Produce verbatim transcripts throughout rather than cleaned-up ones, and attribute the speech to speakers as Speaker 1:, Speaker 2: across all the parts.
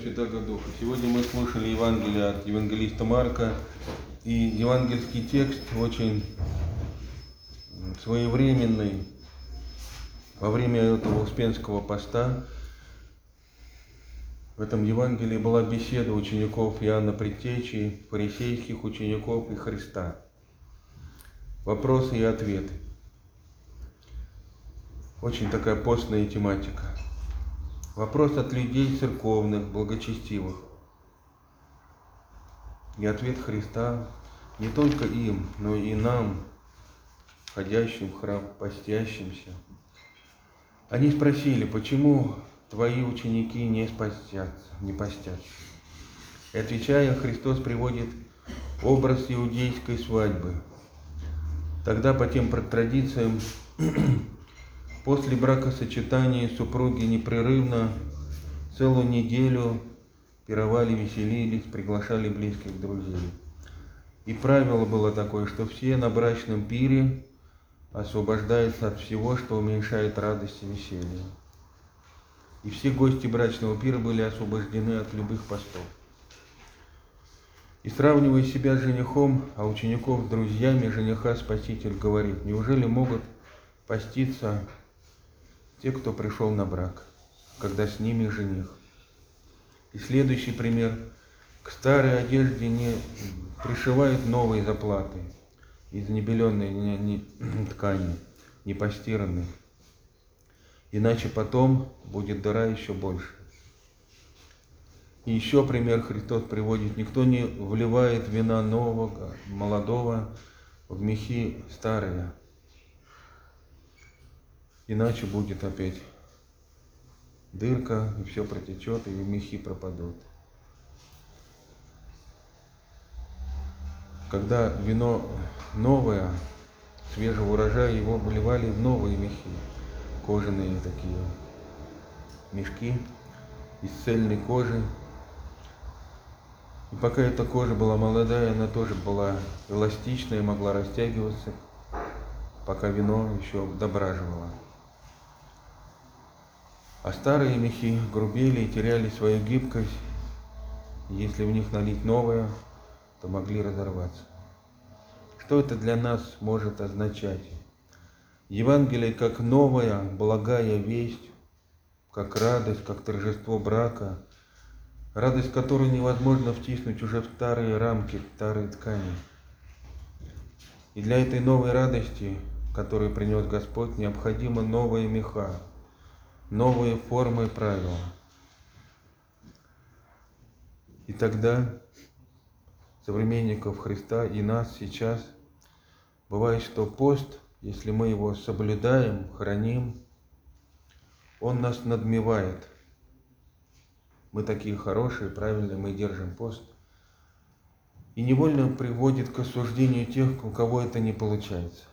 Speaker 1: Святого Духа. Сегодня мы слушали Евангелие от евангелиста Марка, и евангельский текст очень своевременный. Во время этого Успенского поста в этом Евангелии была беседа учеников Иоанна Предтечи, фарисейских учеников и Христа. Вопросы и ответы. Очень такая постная тематика. Вопрос от людей церковных, благочестивых. И ответ Христа не только им, но и нам, ходящим в храм, постящимся. Они спросили, почему твои ученики не постятся, не постятся. И отвечая, Христос приводит образ иудейской свадьбы. Тогда по тем традициям после бракосочетания супруги непрерывно целую неделю пировали, веселились, приглашали близких друзей. И правило было такое, что все на брачном пире освобождаются от всего, что уменьшает радость и веселье. И все гости брачного пира были освобождены от любых постов. И сравнивая себя с женихом, а учеников с друзьями жениха, Спаситель говорит: неужели могут поститься те, кто пришел на брак, когда с ними жених? И следующий пример. К старой одежде не пришивают новые заплаты из небеленной не, не, ткани, не постиранной. Иначе потом будет дыра еще больше. И еще пример Христос приводит. Никто не вливает вина нового, молодого в мехи старые. Иначе будет опять дырка, и все протечет, и мехи пропадут. Когда вино новое, свежего урожая, его выливали в новые мехи, кожаные такие мешки из цельной кожи. И пока эта кожа была молодая, она тоже была эластичная, могла растягиваться, пока вино еще дображивало. А старые мехи грубели и теряли свою гибкость, и если в них налить новое, то могли разорваться. Что это для нас может означать? Евангелие как новая, благая весть, как радость, как торжество брака, радость, которую невозможно втиснуть уже в старые рамки, в старые ткани. И для этой новой радости, которую принес Господь, необходимы новые меха, новые формы и правила. И тогда современников Христа и нас сейчас бывает, что пост, если мы его соблюдаем, храним, он нас надмевает. Мы такие хорошие, правильные, мы держим пост. И невольно приводит к осуждению тех, у кого это не получается.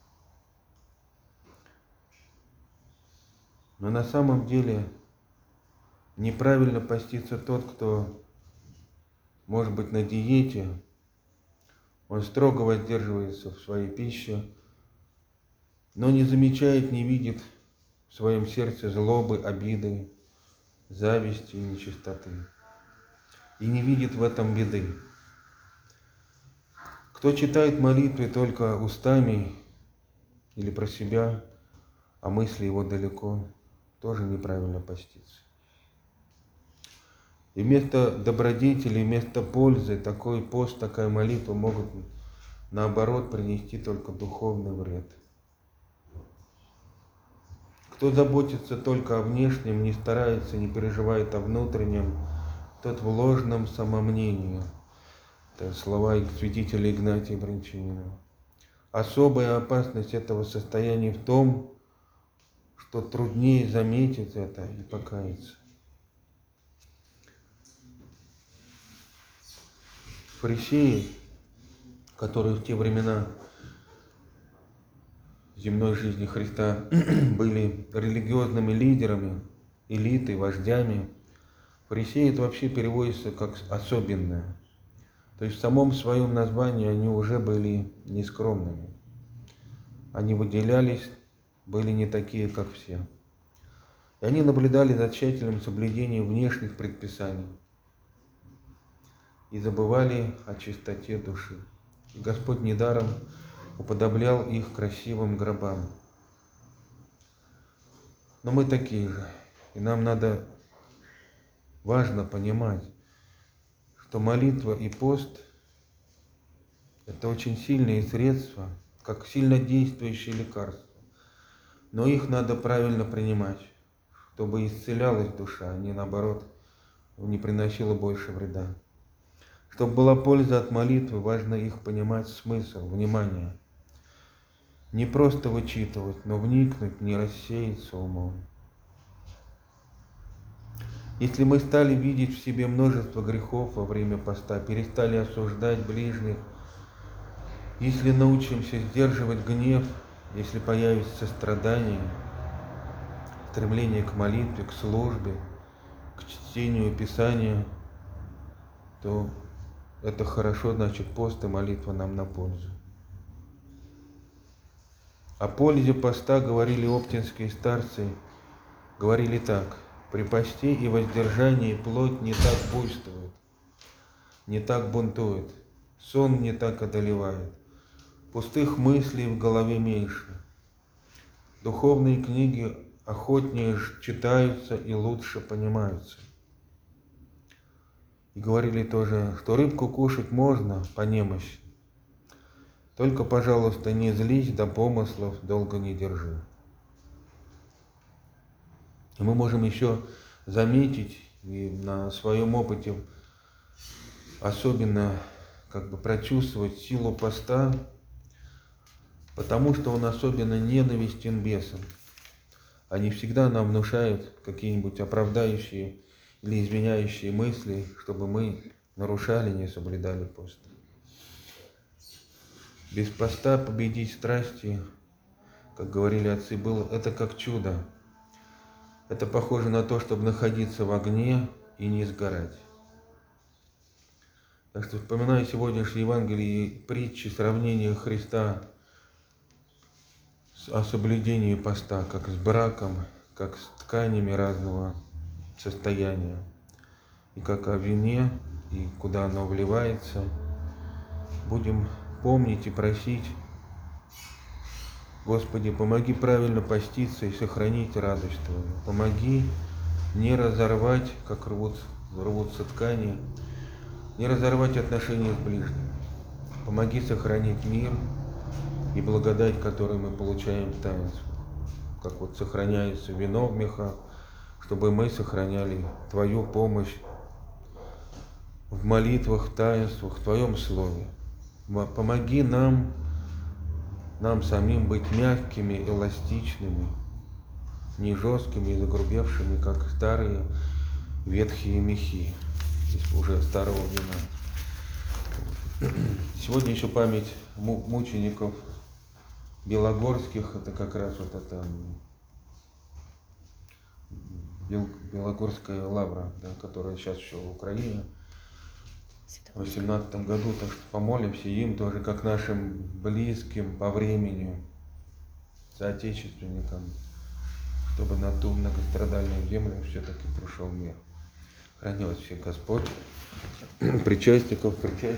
Speaker 1: Но на самом деле неправильно постится тот, кто, может быть, на диете, он строго воздерживается в своей пище, но не замечает, не видит в своем сердце злобы, обиды, зависти и нечистоты. И не видит в этом беды. Кто читает молитвы только устами или про себя, а мысли его далеко, тоже неправильно постится. И вместо добродетели, вместо пользы такой пост, такая молитва могут наоборот принести только духовный вред. Кто заботится только о внешнем, не старается, не переживает о внутреннем, тот в ложном самомнении. Это слова святителя Игнатия Брянчанина. Особая опасность этого состояния в том, что труднее заметить это и покаяться. Фарисеи, которые в те времена земной жизни Христа были религиозными лидерами, элитой, вождями, фарисеи это вообще переводится как особенное. То есть в самом своем названии они уже были нескромными. Они выделялись, были не такие, как все. И они наблюдали за тщательным соблюдением внешних предписаний и забывали о чистоте души. И Господь недаром уподоблял их красивым гробам. Но мы такие же, и нам надо, важно понимать, что молитва и пост – это очень сильные средства, как сильно действующие лекарства. Но их надо правильно принимать, чтобы исцелялась душа, а не наоборот, не приносила больше вреда. Чтобы была польза от молитвы, важно их понимать смысл, внимание. Не просто вычитывать, но вникнуть, не рассеяться умом. Если мы стали видеть в себе множество грехов во время поста, перестали осуждать ближних, если научимся сдерживать гнев, если появится сострадание, стремление к молитве, к службе, к чтению Писания, то это хорошо, значит, пост и молитва нам на пользу. О пользе поста говорили оптинские старцы, говорили так: при посте и воздержании плоть не так буйствует, не так бунтует, сон не так одолевает, пустых мыслей в голове меньше, духовные книги охотнее читаются и лучше понимаются. И говорили тоже, что рыбку кушать можно по немощи, только, пожалуйста, не злись, до помыслов долго не держи. И мы можем еще заметить и на своем опыте особенно как бы прочувствовать силу поста, потому что он особенно ненавистен бесам. Они всегда нам внушают какие-нибудь оправдающие или извиняющие мысли, чтобы мы нарушали, не соблюдали пост. Без поста победить страсти, как говорили отцы, было это как чудо. Это похоже на то, чтобы находиться в огне и не сгорать. Так что, вспоминая сегодняшнее Евангелие и притчи, сравнение Христа о соблюдении поста, как с браком, как с тканями разного состояния, и как о вине, и куда оно вливается, будем помнить и просить: Господи, помоги правильно поститься и сохранить радость Твою. Помоги не разорвать, как рвут, рвутся ткани, не разорвать отношения с ближним. Помоги сохранить мир и благодать, которую мы получаем в таинстве. Как вот сохраняется вино в мехах, чтобы мы сохраняли Твою помощь в молитвах, в таинствах, в Твоем Слове. Помоги нам, нам самим быть мягкими, эластичными, не жесткими и загрубевшими, как старые ветхие мехи из уже старого вина. Сегодня еще память мучеников белогорских, это как раз вот это Белогорская лавра, да, которая сейчас еще в Украине. В восемнадцатом году, так что помолимся им тоже, как нашим близким по времени, соотечественникам, чтобы на ту многострадальную землю все-таки пришел мир. Храни вас всех Господь, причастников, причастников.